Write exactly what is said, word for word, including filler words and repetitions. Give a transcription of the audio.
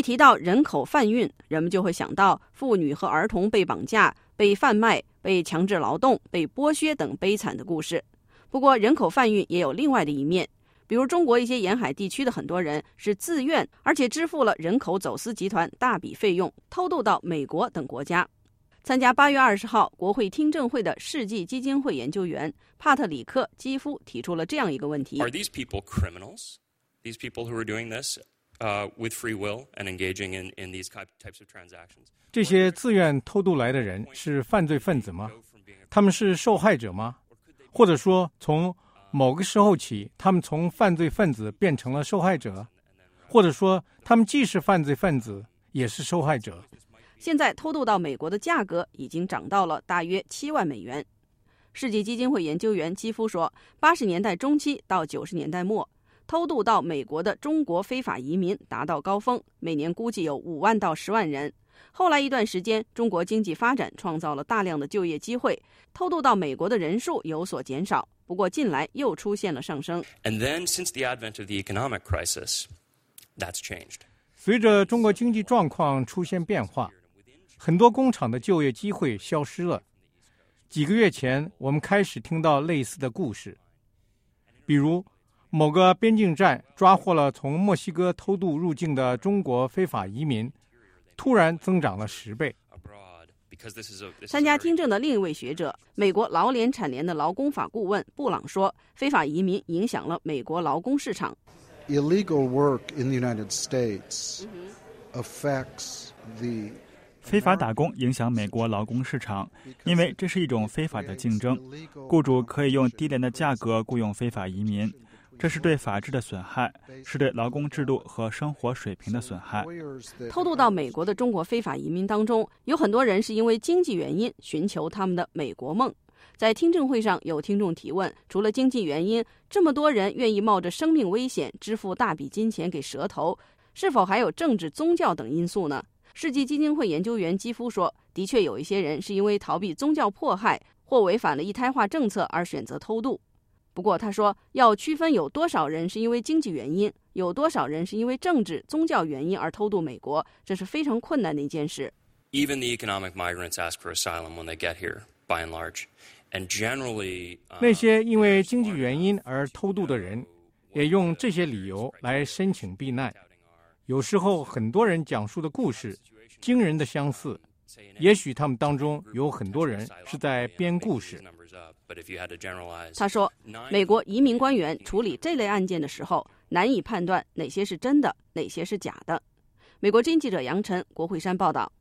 提到人口贩运，人们就会想到妇女和儿童被绑架、被贩卖、被强制劳动、被剥削等悲惨的故事。不过人口贩运也有另外的一面，比如中国一些沿海地区的很多人是自愿而且支付了人口走私集团大笔费用，偷渡到美国等国家。参加八月二十号国会听证会的世纪基金会研究员帕特里克·基夫提出了这样一个问题 ：Are these people criminals? These people who are doing this, uh, with free will and engaging in in these types of transactions? 这些自愿偷渡来的人是犯罪分子吗？他们是受害者吗？或者说，从某个时候起，他们从犯罪分子变成了受害者？或者说，他们既是犯罪分子，也是受害者？ 现在偷渡到美国的价格已经涨到了大约七万美元。世纪基金会研究员基夫说，八十年代中期到九十年代末，偷渡到美国的中国非法移民达到高峰，每年估计有五万到十万人。后来一段时间，中国经济发展创造了大量的就业机会，偷渡到美国的人数有所减少。不过近来又出现了上升。 And then, since the advent of the economic crisis, that's changed. 随着中国经济状况出现变化，很多工厂的就业机会消失了。几个月前，我们开始听到类似的故事，比如某个边境站抓获了从墨西哥偷渡入境的中国非法移民，突然增长了十倍。 参加听证的另一位学者，美国劳联产联的劳工法顾问布朗说，非法移民影响了美国劳工市场。 Illegal work in the United States affects the 非法打工影响美国劳工市场，因为这是一种非法的竞争，雇主可以用低廉的价格雇佣非法移民，这是对法治的损害，是对劳工制度和生活水平的损害。 偷渡到美国的中国非法移民当中，有很多人是因为经济原因寻求他们的美国梦。在听证会上，有听众提问，除了经济原因，这么多人愿意冒着生命危险支付大笔金钱给蛇头，是否还有政治、宗教等因素呢？世纪基金会研究员基夫说，的确有一些人是因为逃避宗教迫害或违反了一胎化政策而选择偷渡。不过他说，要区分有多少人是因为经济原因，有多少人是因为政治、宗教原因而偷渡美国，这是非常困难的一件事。 Even the economic migrants ask for asylum when they get here, by and large. And generally, 那些因为经济原因而偷渡的人，也用这些理由来申请避难。有时候很多人讲述的故事惊人的相似，也许他们当中有很多人是在编故事。 他说，美国移民官员处理这类案件的时候，难以判断哪些是真的，哪些是假的。美国之音记者杨晨，国会山报道。